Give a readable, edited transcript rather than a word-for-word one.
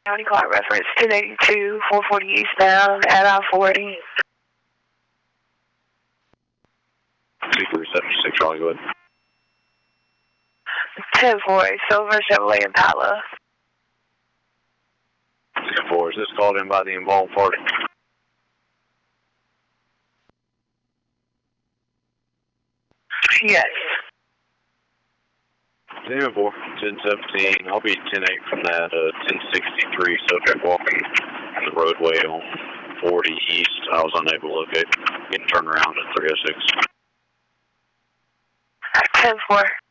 County Clock reference 1082, 440 eastbound at I-40. 2376, Charlie, go ahead. 10-4, Silver Chevrolet Impala. 10-4, is this called in by the involved party? Yes. 10-4, 1017, I'll be 10-8 from that, 1063, subject walking the roadway on 40 east. I was unable to locate, getting turned around at 306. 10-4.